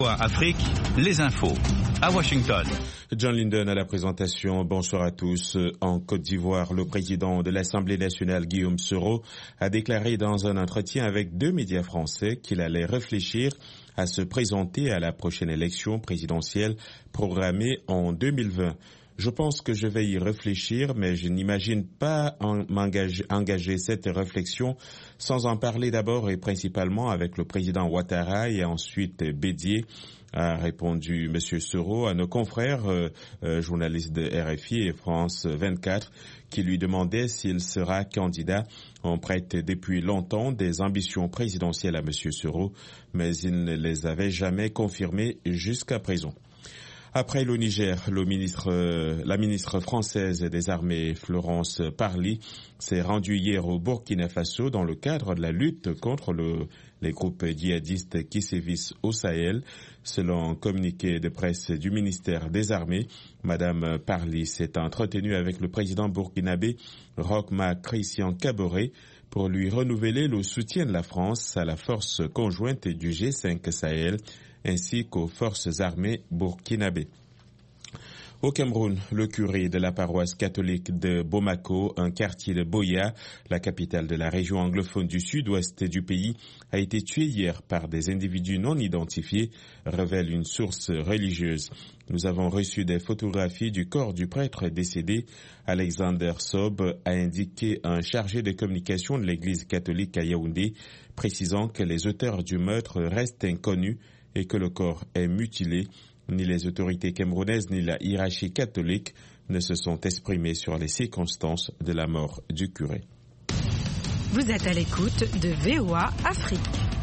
Afrique, les infos. À Washington. John Linden à la présentation. Bonsoir à tous. En Côte d'Ivoire, le président de l'Assemblée nationale, Guillaume Soro, a déclaré dans un entretien avec 2 médias français qu'il allait réfléchir à se présenter à la prochaine élection présidentielle programmée en 2020. Je pense que je vais y réfléchir, mais je n'imagine pas engager cette réflexion sans en parler d'abord et principalement avec le président Ouattara et ensuite Bédié, a répondu M. Soro à nos confrères journalistes de RFI et France 24 qui lui demandaient s'il sera candidat. On prête depuis longtemps des ambitions présidentielles à M. Soro, mais il ne les avait jamais confirmées jusqu'à présent. Après le Niger, la ministre française des Armées, Florence Parly, s'est rendue hier au Burkina Faso dans le cadre de la lutte contre les groupes djihadistes qui sévissent au Sahel. Selon un communiqué de presse du ministère des Armées, Madame Parly s'est entretenue avec le président burkinabé Roch-Marc Christian Kaboré pour lui renouveler le soutien de la France à la force conjointe du G5 Sahel ainsi qu'aux forces armées burkinabées. Au Cameroun, le curé de la paroisse catholique de Bamako, un quartier de Boya, la capitale de la région anglophone du sud-ouest du pays, a été tué hier par des individus non identifiés, révèle une source religieuse. Nous avons reçu des photographies du corps du prêtre décédé. Alexander Sob a indiqué un chargé de communication de l'église catholique à Yaoundé, précisant que les auteurs du meurtre restent inconnus et que le corps est mutilé. Ni les autorités camerounaises ni la hiérarchie catholique ne se sont exprimées sur les circonstances de la mort du curé. Vous êtes à l'écoute de VOA Afrique.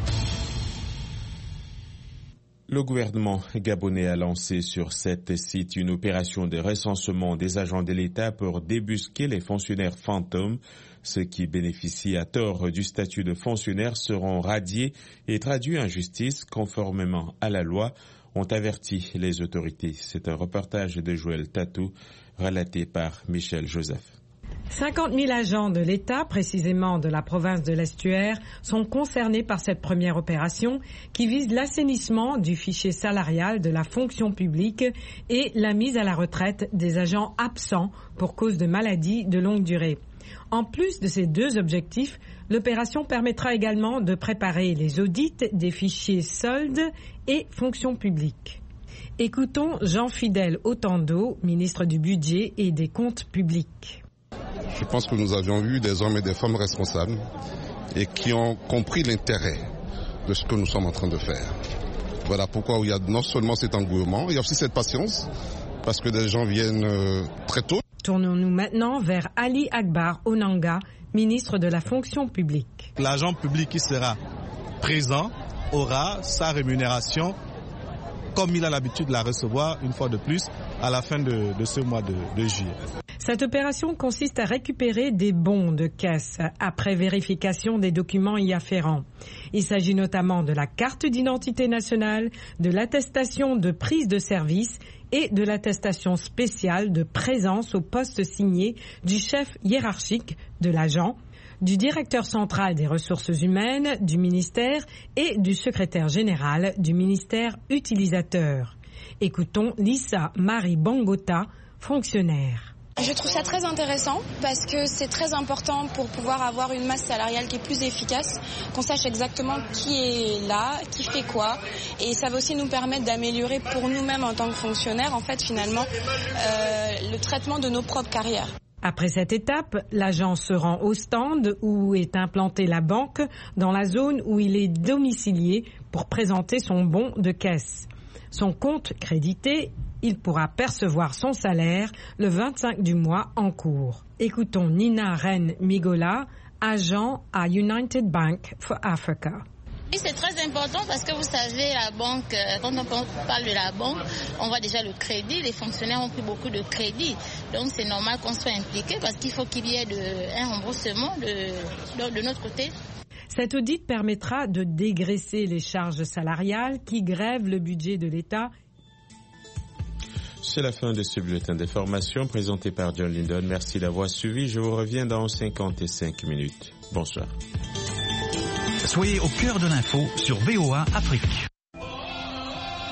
Le gouvernement gabonais a lancé sur 7 sites une opération de recensement des agents de l'État pour débusquer les fonctionnaires fantômes. Ceux qui bénéficient à tort du statut de fonctionnaire seront radiés et traduits en justice conformément à la loi, ont averti les autorités. C'est un reportage de Joël Tatou relaté par Michel Joseph. 50 000 agents de l'État, précisément de la province de l'Estuaire, sont concernés par cette première opération qui vise l'assainissement du fichier salarial de la fonction publique et la mise à la retraite des agents absents pour cause de maladies de longue durée. En plus de ces 2 objectifs, l'opération permettra également de préparer les audits des fichiers soldes et fonction publique. Écoutons Jean-Fidèle Otando, ministre du Budget et des Comptes publics. Je pense que nous avions vu des hommes et des femmes responsables et qui ont compris l'intérêt de ce que nous sommes en train de faire. Voilà pourquoi il y a non seulement cet engouement, il y a aussi cette patience, parce que des gens viennent très tôt. Tournons-nous maintenant vers Ali Akbar Onanga, ministre de la fonction publique. L'agent public qui sera présent aura sa rémunération comme il a l'habitude de la recevoir une fois de plus à la fin de ce mois de juillet. Cette opération consiste à récupérer des bons de caisse après vérification des documents y afférents. Il s'agit notamment de la carte d'identité nationale, de l'attestation de prise de service et de l'attestation spéciale de présence au poste signé du chef hiérarchique de l'agent, du directeur central des ressources humaines du ministère et du secrétaire général du ministère utilisateur. Écoutons Lisa Marie Bangota, fonctionnaire. Je trouve ça très intéressant parce que c'est très important pour pouvoir avoir une masse salariale qui est plus efficace, qu'on sache exactement qui est là, qui fait quoi, et ça va aussi nous permettre d'améliorer pour nous-mêmes en tant que fonctionnaires, en fait, finalement, le traitement de nos propres carrières. Après cette étape, l'agent se rend au stand où est implantée la banque dans la zone où il est domicilié pour présenter son bon de caisse. Son compte crédité, il pourra percevoir son salaire le 25 du mois en cours. Écoutons Nina Ren Migola, agent à United Bank for Africa. Oui, c'est très important parce que vous savez, la banque, quand on parle de la banque, on voit déjà le crédit. Les fonctionnaires ont pris beaucoup de crédit. Donc c'est normal qu'on soit impliqué parce qu'il faut qu'il y ait un remboursement de notre côté. Cet audit permettra de dégraisser les charges salariales qui grèvent le budget de l'État. C'est la fin de ce bulletin d'information présenté par John Linden. Merci d'avoir suivi. Je vous reviens dans 55 minutes. Bonsoir. Soyez au cœur de l'info sur VOA Afrique.